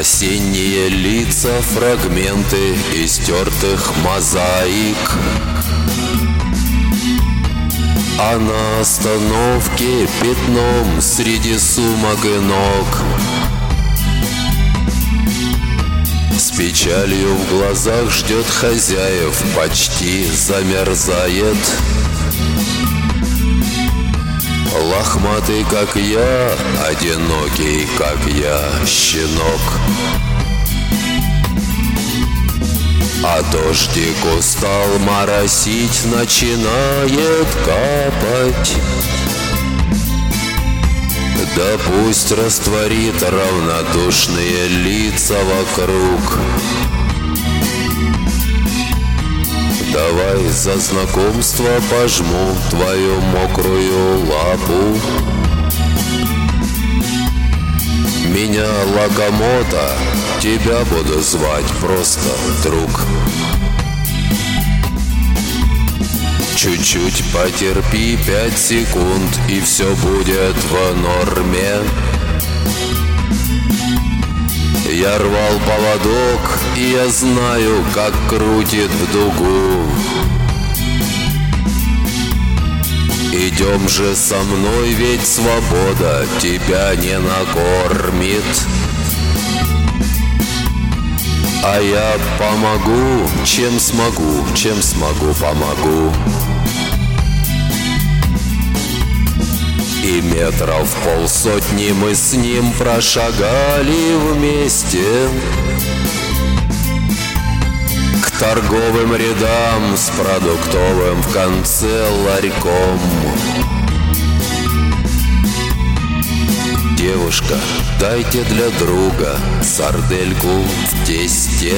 Осенние лица, фрагменты истертых мозаик. А на остановке пятном среди сумок и ног. С печалью в глазах ждет хозяев, почти замерзает. Лохматый, как я, одинокий, как я, щенок. А дождик устал моросить, начинает капать. Да пусть растворит равнодушные лица вокруг. Давай за знакомство пожму твою мокрую лапу. Меня Лакомото, тебя буду звать просто друг. Чуть-чуть потерпи 5 секунд, и все будет в норме. Я рвал поводок, и я знаю, как крутит в дугу. Идем же со мной, ведь свобода тебя не накормит. А я помогу, чем смогу, помогу. И метров 150 мы с ним прошагали вместе к торговым рядам с продуктовым в конце ларьком. Девушка, дайте для друга сардельку в тесте.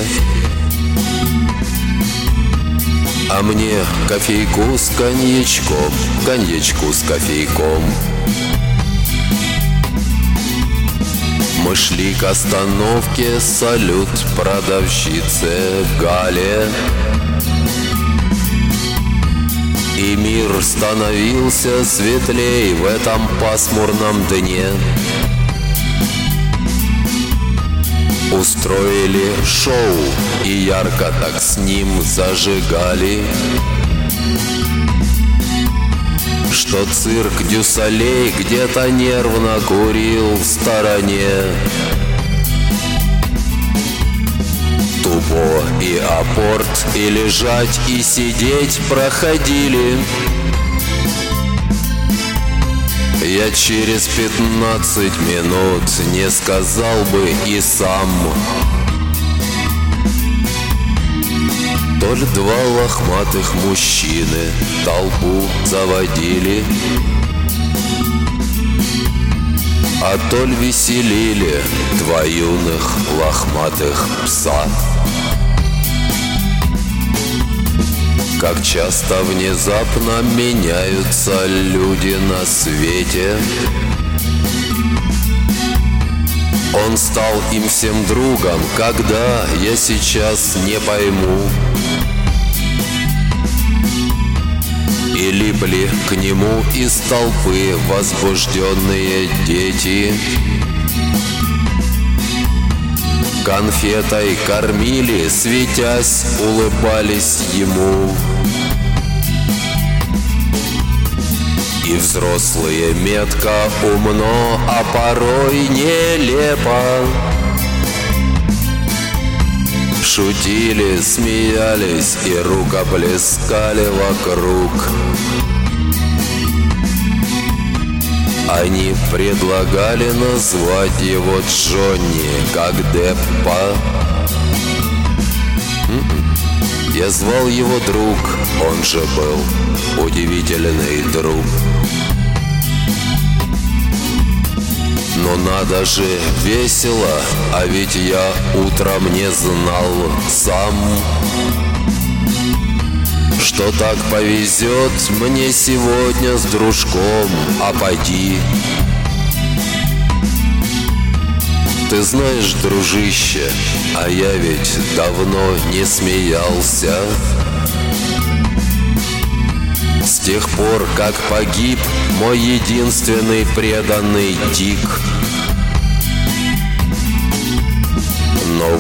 А мне кофейку с коньячком, коньячку с кофейком. Мы шли к остановке, салют продавщице Гале. И мир становился светлей в этом пасмурном дне. Устроили шоу и ярко так с ним зажигали, что цирк Дюсалей где-то нервно курил в стороне. Тубо и апорт, и лежать, и сидеть проходили. Я через 15 минут не сказал бы и сам. Толь два лохматых мужчины толпу заводили, а толь веселили 2 юных лохматых пса. Как часто внезапно меняются люди на свете. Он стал им всем другом, когда я сейчас не пойму. И липли к нему из толпы возбужденные дети. Конфетой кормили, светясь, улыбались ему. И взрослые метко, умно, а порой нелепо шутили, смеялись и рукоплескали вокруг. Они предлагали назвать его Джонни, как Деппа. Я звал его друг, он же был удивительный друг. Но надо же весело, а ведь я утром не знал сам, что так повезет мне сегодня с дружком, а поди. Ты знаешь, дружище, а я ведь давно не смеялся. С тех пор, как погиб мой единственный преданный Дик.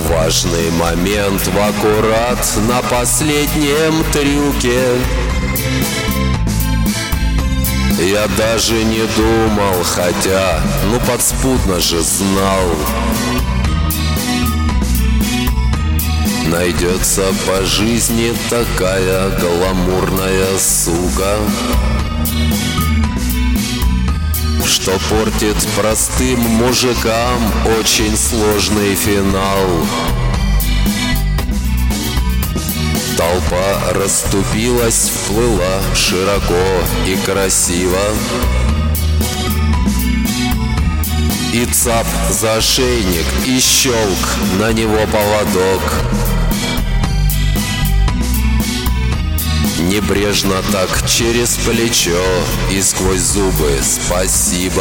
важный момент в аккурат на последнем трюке. Я даже не думал, хотя, подспудно же знал. Найдется по жизни такая гламурная сука, что портит простым мужикам очень сложный финал. Толпа расступилась, вплыла широко и красиво. И цап за ошейник, и щелк на него поводок. Небрежно так через плечо и сквозь зубы спасибо.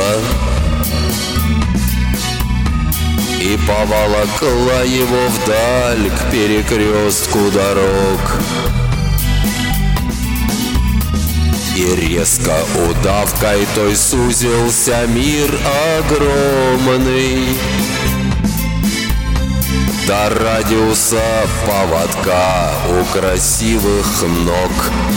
И поволокла его вдаль к перекрестку дорог. И резко удавкой той сузился мир огромный до радиуса поводка у красивых ног.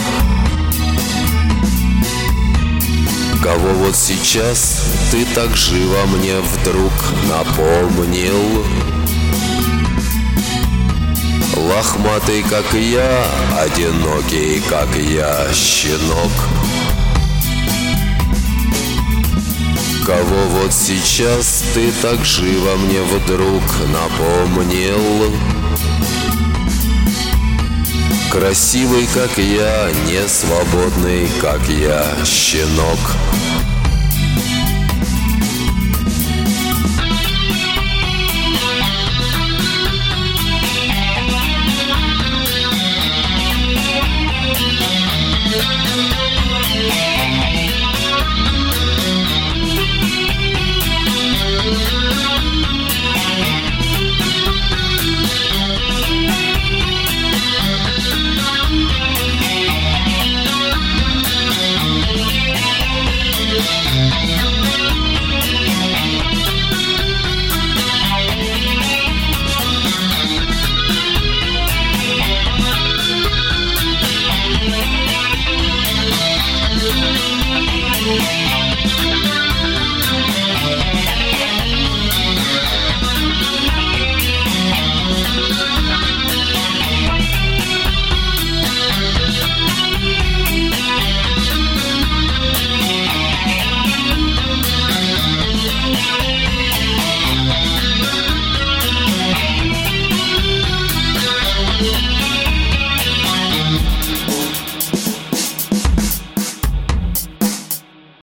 Кого вот сейчас ты так живо мне вдруг напомнил? Лохматый, как я, одинокий, как я, щенок. Кого вот сейчас ты так живо мне вдруг напомнил? Красивый, как я, не свободный, как я, щенок.